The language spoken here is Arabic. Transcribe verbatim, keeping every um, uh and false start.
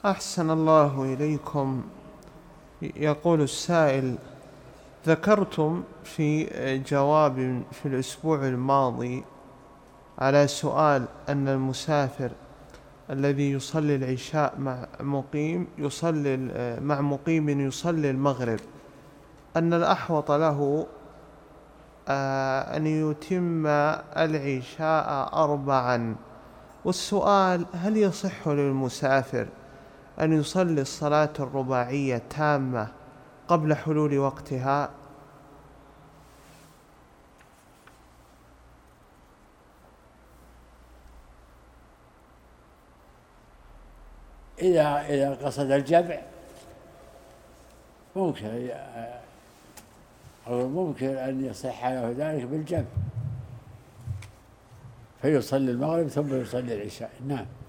أحسن الله إليكم. يقول السائل: ذكرتم في جواب في الأسبوع الماضي على سؤال أن المسافر الذي يصلي العشاء مع مقيم يصلي مع مقيم يصلي المغرب أن الأحوط له أن يتم العشاء أربعا، والسؤال: هل يصح للمسافر أن يصلي الصلاة الرباعية تامة قبل حلول وقتها؟ إذا إذا قصد الجمع ممكن أو ممكن أن يصح له ذلك بالجمع، فيصلي المغرب ثم يصلي العشاء. نعم.